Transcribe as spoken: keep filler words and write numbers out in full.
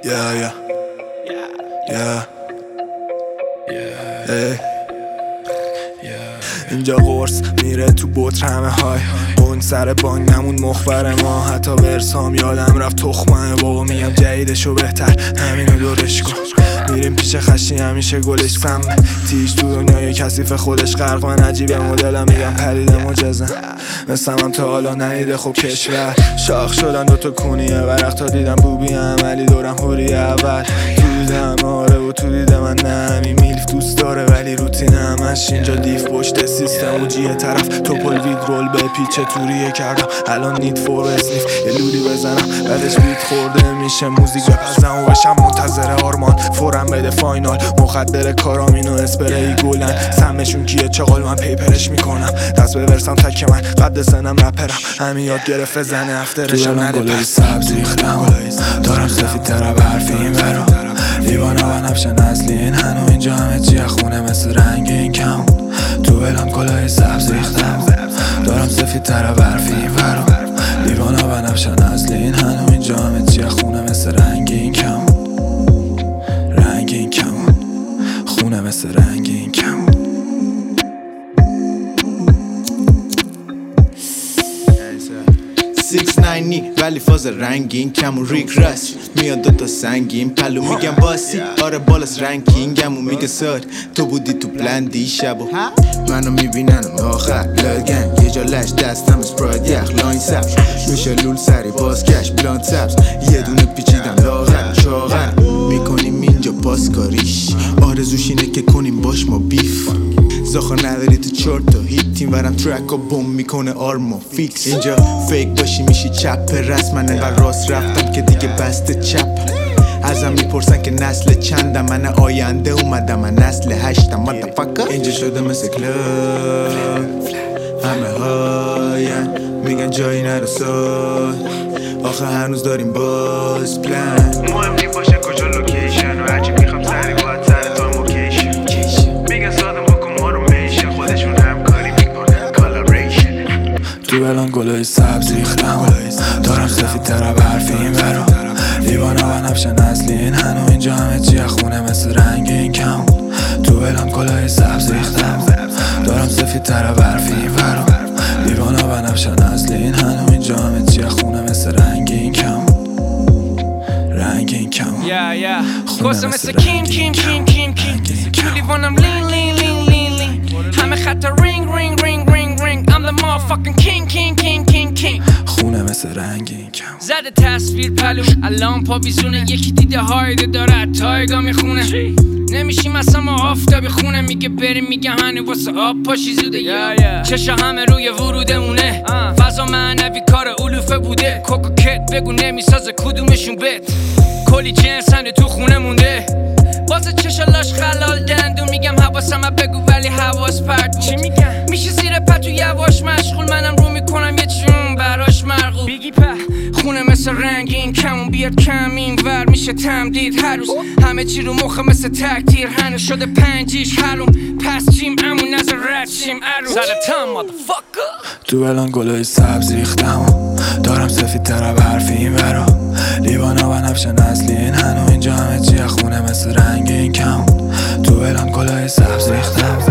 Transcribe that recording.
Yeah, yeah. Yeah. Hey. اینجا قرص میره تو بوت رمه های اون سر بانگ نمون مخبر ما. حتی ورسام یادم رفت تخمه بابا میگم جدیدشو بهتر همینو دورش کن. میریم پیش خشی همیشه گلش سمه تیش تو دنیای کثیف خودش غرق. من عجیبه مدلم میگم پریده مجزم مثلم تا حالا ندیده خوب کشور. شاخ شدن دوتا کونیه ورق تا دیدم بوبی عملی دورم هوری اول. تو دیدم آره و تو دیدم من نه همین میلف دوست داره ولی روتین همش اینجا لیف پشت سیستم و جیه طرف توپل وید رول به پیچه توریه کردم. الان نید فور اسنیف یه لولی بزنم بعدش بیت خورده میشه موزیک بپزم و بشم منتظر آرمان فورم بده فاینال. مخدر کارامینو اسپری گلن سمشون کیه چغال من پیپرش میکنم. دست به ورسم تک من قد سنم رپرم همین یاد گرفت زنه افترشم نده گلای سبز ریختم دارم سفید تر برفی این برا لیوانا و نبشن اصلی این هنو اینجا همه چی خونه مثل رنگ این کمون. تو بلم گلای سبز ریختم دارم سفید تر برفی این برا لیوانا و نبشن اصلی این هنو اینجا همه چی خونه مثل رنگ این کمون. رنگ این کمون خونه مثل رنگ این کمون. سیکس ناینی ولی فاز رنگین کمون ریک راست میاد دوتا سنگین پلو میگم باسی آره بالاس رنکینگمون میگه سار تو بودی تو بلندی شبو منو میبینن آخر لگن یه جا لش دستم اسپراید یخ لاین سبش میشه لول سری بازگشت بلاند سبز یه دونه پیچیدم لاغر چاغر میکنیم اینجا پاسکاریش آرزوش اینه که کنیم باش ما بیف زاخار نداری تو چرت و هیت تیم ورم ترک و بوم میکنه آرما فیکس. اینجا فیک باشی میشی چپ رسم من انقدر راست رفتم که دیگه بسته چپ. ازم میپرسن که نسل چندم من آینده اومدم من نسل هشتم مادرفاکر. اینجا شده مثل کلاب همه هاین میگن جایی نرساد آخه هنوز داریم باز پلان. مهم نی باشه کجا لوکیشن و هرچی میخوام سری باید سر تا موکیشن میگن ساده بکن ما رو میشن خودشون همکاری میکنن کالاریشن. تو الان گلای سبز ریختم دارم سفید تر برفی این برا لیوانا و نبشن اصلی این هنو اینجا همه چی خونه مثل رنگ این کمون. تو الان گلای سبز ریختم دارم سفید تر برفی این برا لیوانا و نبشن اصلی این هنو اینجا همه چی خونه مثل رنگ این کمون. رنگ این کمون خونه مثل کیم کیم کیم کیم کیم تو لیوانم لین لین لین لین لین همه خطا رینگ رینگ رینگ رینگ رینگ I'm the motherfucking king king king king king. خونه مثل رنگ این کمون. زده تصویر پلو الان پا ویزونه یکی دیده هایده داره تایگا میخونه نمیشیم اصلا ما آفتابی خونه میگه بریم میگه هنه واسه آب پاشی زوده yeah, yeah. چشا همه روی ورودمونه uh. فضا معنوی کار علوفه بوده کوکو کت بگو نمیسازه کدومشون بت کلی جنس هنه تو خونه مونده واسه چشالاش خلال دندون میگم حواسم بگو ولی حواس پرد چی میگم میشه زیر پتو یواش مشغول منم رو میکنم یه چون براش مرغوب بیگی په خونه مثل رنگین کمون بیاد کم این ور میشه تمدید هر روز همه چی رو مخه مثل تکتیر هنو شده پنجیش حروم پس چیم امون نظر رد چیم عروس زلطم مادرفاکر. تو الان گلای سبز ریختم دارم سفید تر برفی این برا لیوانا و نبشن اصلی این هنو اینجا همه چی خونه مثل رنگ این کمون. تو الان گلای سبز ریختم